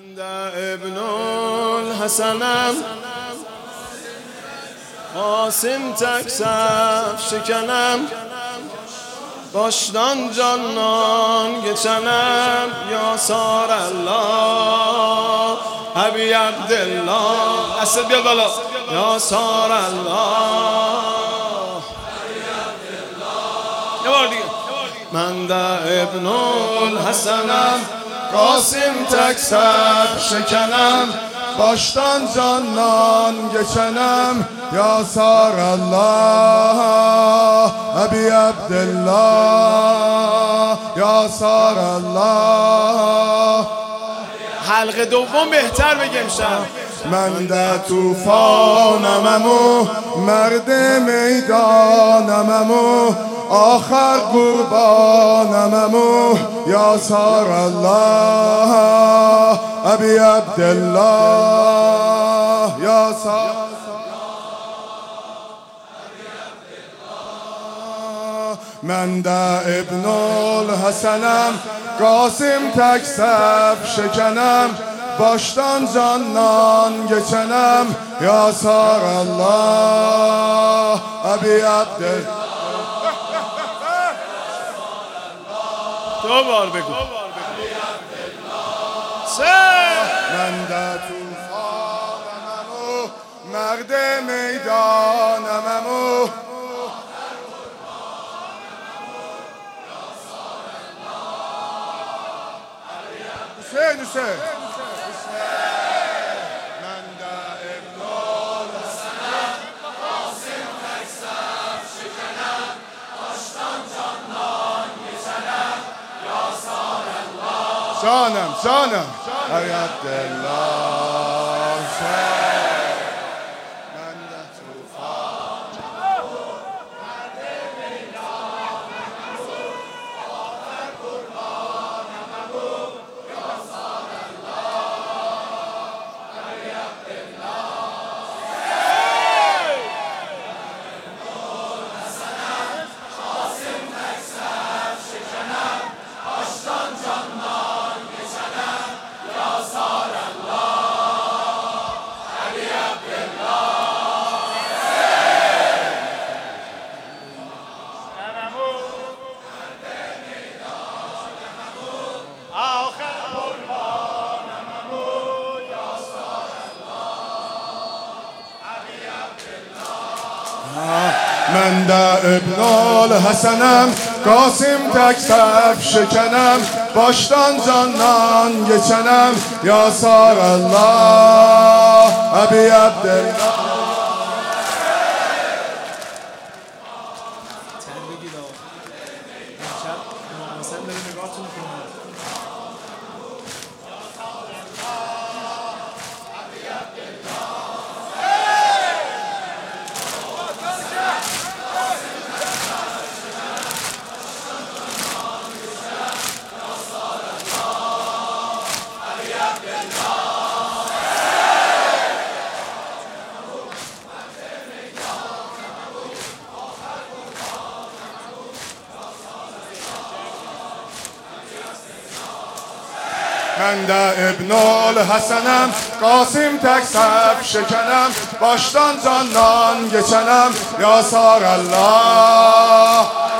ابن الحسنم قاسم تک صف شکنم baştan candan geçenem ya sarallah Abi Abdullah Esed bir bala ya sarallah ne var diye ben de İbnül Hasan'ım Qasim tek saf şekenem baştan candan geçenem ya sarallah Abi Abdullah ya sarallah حلقه دوم بهتر بگم شب من در طوفانم و مرد میدانم و آخر قربانم و یا سارالله ابی عبدالله یا سارالله من در ابن الحسنم قاسم تک صف شکنم baştan candan geçenem ya sarallah Abi Abdullah دوبار بگو من در طوفانم و مرد میدانم و حسین من در ابن الحسنم قاسم تک صف شکنم baştan candan geçenem ya sarallah canım Ey Abdullah من در طوفانم و مرد میدانم و آخر قربانم و من در ابن الحسنم قاسم تک صف شکنم baştan candan geçenem ya sarallah Abi Abdullah من در ابن الحسنم قاسم تک صف شکنم baştan candan geçenem ya sarallah